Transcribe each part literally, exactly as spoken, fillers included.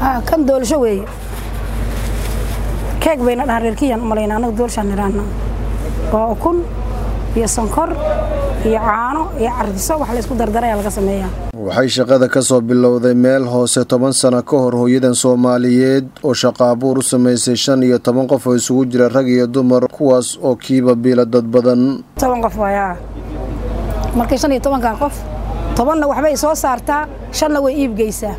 ها كان دول شوي كيك بين الهريركيان مالينا أنا دول شنيرانا وأكون يسنكر يعانو يعرفسه وحلا يسكو دردرة يلقى سمية waxay shaqada ka soo bilowday meel hoose toban sano ka hor hooyadan Soomaaliyeed oo shaqo abuur u sameysay shan iyo toban qof oo isugu jira rag iyo dumar kuwaas oo kiiba biila dad badan toban qof waaya markay shan iyo toban ka qof tobanna waxbay soo saartaa shanna way iib geysaa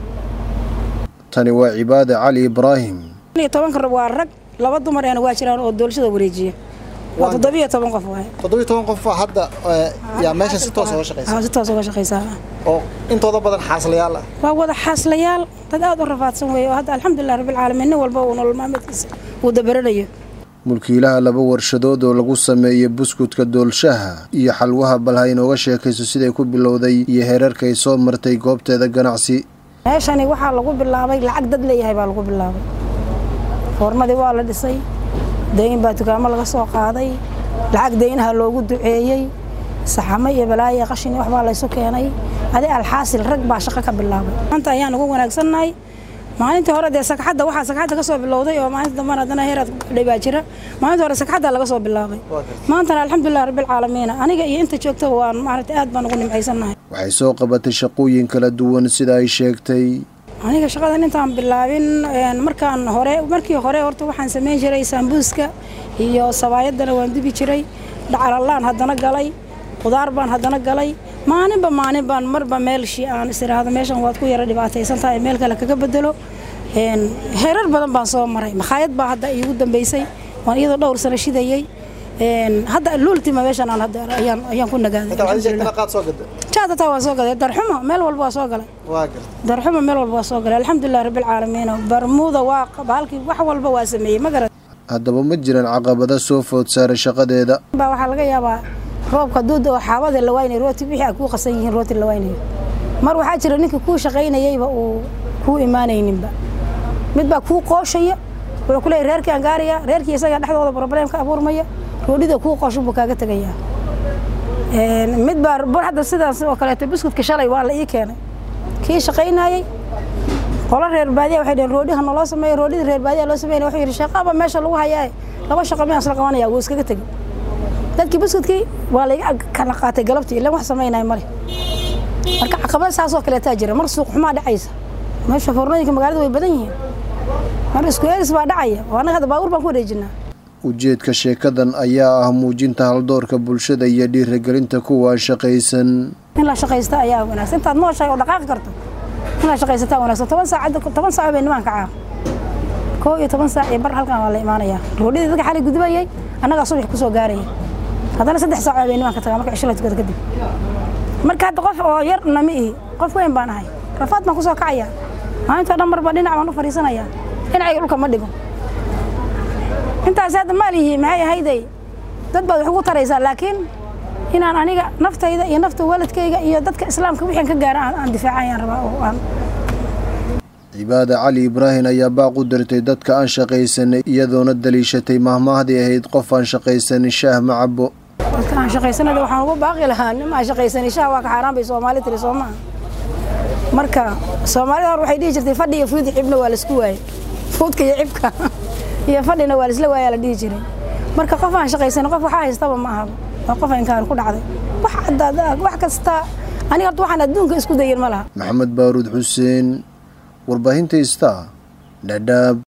tani waa Cibaade Cali Ibraahim shan iyo toban ka waa rag laba dumar ayna waa jiraan oo doolshada wareejiya waa toddoba iyo toban qof waaya toddoba iyo toban qof hadda yaa meesha si toos ah uga shaqeysaa si toos ah uga shaqeysaa oo intooda badan xaaslayaal ah waa wada xaaslayaal dad aad u rafaadsan weeyo hadda alxamdulillah rabbil caalamiin walba uu nolol maalmeedkiisa uu dabaranayo mulkiilaha laba warshadood oo lagu sameeyay buskudka doolshaha iyo xalwaha balha inooga sheekayso siday ku bilowday iyo heerarka ay soo martay goobteeda ganacsi meeshani waxa lagu bilaabay lacag dad leeyahay baa lagu bilaabay foormadii waa la dhisay deyn baa dukaamo laga soo qaaday lacag deynaha loogu duceeyay saxamo iyo balaayo qashin wax baa la isu keenay adi alxaasil rag baa shaqo ka bilaabay maanta ayaan ugu wanaagsannahay maalintii hore dee sagxadda waxaa sagxadda ka soo bilowday oo maalinta dambana haddana heeraad dhibaa jira maalintii hore sagxadda laga soo bilaabay maantana alxamdulillah rabbil caalamiin aniga iyo inta joogta waan maaragtay aad baan ugu nimcaysannahay waxay soo qabatay shaqooyin kala duwan sida ay sheegtay aniga shaqadan intaan bilaabin markaan hore markii hore horta waxaan sameyn jiray sambuuska iyo sabaayadana waan dubi jiray dhacalaan haddana galay qudaar baan haddana galay maalinba maalin baan marba meel shii aan istiraahdo meeshan waad ku yara dhibaataysan tahay meel kale kaga bedelo een heerar badan baan soo maray makhaayad baa hadda iigu dambeysay waan iyadoo dhowr sano shidayay een hadda lultima meeshan aan hadda ayaan ayaan ku nagaaday qaad soo gaday jaada taa waa soo gaday darxumo meel walba waa soo galay waa gal darxumo meel walba waa soo galay alxamdulillah rabbil caalamiin barmuuda waa baalkii wax walba waa sameeyay ma garan haddaba ma jiraan caqabado soo food saaray shaqadeeda baa waxa laga yaabaa roobka duuda oo xaabada la waynay rooti wixii ku qasan yihiin rooti la waynay mar waxa jira ninka ku shaqeynayayba uu ku iimaanayninba mid baa ku qooshaya wuxuu ku leeyahay reerkii angaariya reerkii isaga dhaxdooda problem ka abuurmaya roodida ku qoosho buu kaaga tagayaa een mid baa bar hadda sidaas oo kale ta biskudka shalay waa la ii keenay kii shaqeynayay qola reer baadiya waxay dheen roodiga noo sameeyay roodida reer baadiya loo sameeyay wuxuu yiri shaqaba meesha lagu hayaa laba shaqo ma asla qabanaya wuu iskaga tagay dadkii biskudkii waa la kala qaatay galabtii ilaa wax sameynay male marka caqabad saas oo kale taa jira mar suuq xumaa dhacaysa meesha foornooyinka magaalada way badan yihiin mar isku eeris baa dhacaya waana hada baabuur baan ku wareejinaa ujeedka sheekadan ayaa ah muujinta haldoorka bulshada iyo dhiirigelinta kuwa shaqaysan in la shaqaysta ayaa wanaagsan intaad nooshahay oo dhaqaaqi karto in la shaqaysta wanaagsan toban saac toban saac bay nimanka caaw koo iyo toban saac bar halkan waa la imaanaya roodida dadka xalay gudbayay anaga subax ku soo gaaray haddana saddex saac bay nimanka tagaa marka cisho la tukado kadib marka hadda qof oo yar nami ii qof weyn baan ahay rafaad baan ku soo kacaya maalinta dhan marba dhinac baan u fariisanaya dhinacayga dhulka ma dhigo intaas hadda maalihi maxay ahayday dad baad wax ugu taraysaa laakiin inaan aniga naftayda iyo nafta waalidkayga iyo dadka islaamka wixii ka gaar aan difaacayaan rabaa oo aan Cibaade Cali Ibraahim ayaa baaq u dirtay dadka aan shaqaysanay iyadoona daliishatay mahmaahdii ahayd qof aan shaqaysanin shaah ma cabo dadka aan shaqaysanada waxaan ugu baaqi lahaa nin aan shaqaysanin shaah waa ka xaraan bay Soomaali tiri Soomaa marka Soomaalida hore waxay dhigi jirtay fadhi iyo fuud cibna waa la isku waayay fuudka iyo cibka iyo fadhina waa isla waaya la dhigi jiray marka qof aan shaqaysan qof waxa haystaba ma aha waa qof aan kaan ku dhacday wax cadda wax kasta aniga waxaan adduunka isku dayin ma laha Maxamed Baaruud Xuseen warbaahinta Star Dadaab.